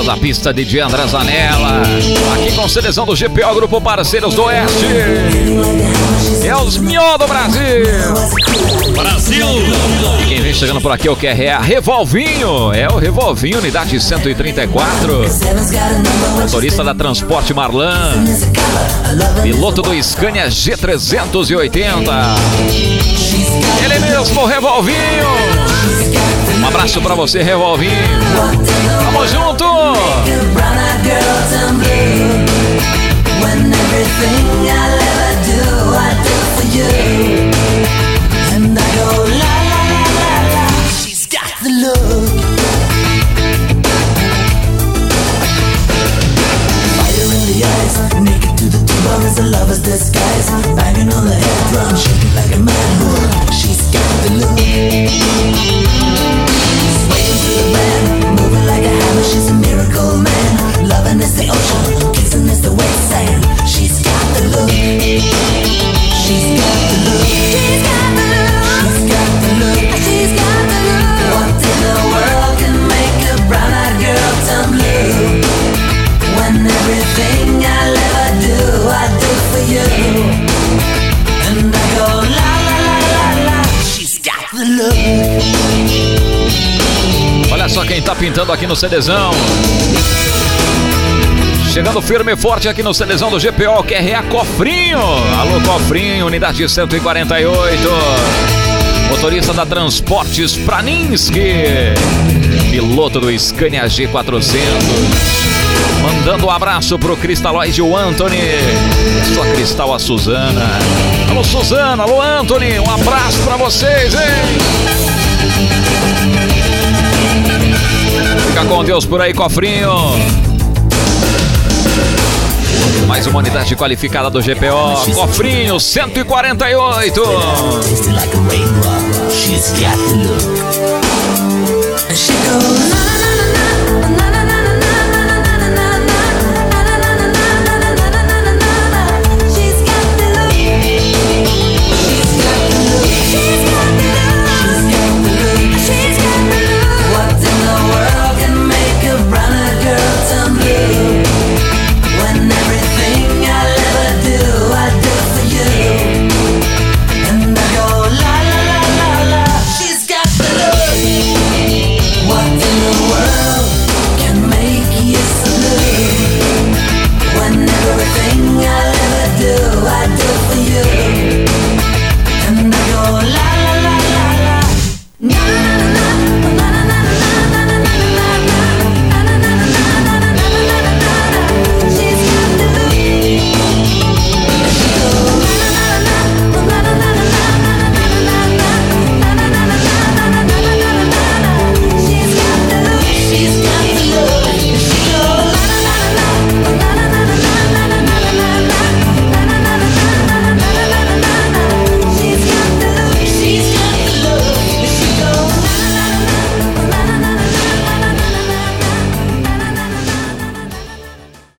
da pista de André Zanella. Aqui com seleção do GPO, Grupo Parceiros do Oeste. É os Mió do Brasil. Brasil. E quem vem chegando por aqui é o QRA Revolvinho. É o Revolvinho, unidade 134. Motorista da Transporte Marlan. Piloto do Scania G380. Ele mesmo, o Revolvinho. Um abraço pra você, Revolvinho. Tamo junto. Naked to the tuba is a lover's disguise. Banging on the head drum, shaking like a mad bull. She's got the look. Swaying through the band, moving like a hammer. She's a miracle man. Loving is the ocean, kissing is the wet sand. She's got the look. She's got the look. She's got the look. She's got the look. She's got the look. What in the world can make a brown-eyed girl turn blue? When everything I'll ever do, I do for you. And I go la la la la la. She's got the look. Olha só quem tá pintando aqui no CDzão. Chegando firme e forte aqui no CDzão do GPO, QRA Cofrinho. Alô, Cofrinho, unidade 148. Motorista da Transportes Praninski. Piloto do Scania G400. Mandando um abraço pro Cristaloide e o Anthony. Sua Cristal, a Suzana. Alô, Suzana, alô, Anthony. Um abraço pra vocês, hein? Fica com Deus por aí, Cofrinho. Mais uma unidade qualificada do GPO. Cofrinho 148. Tasting like a raindrop. She's got the look. And she goes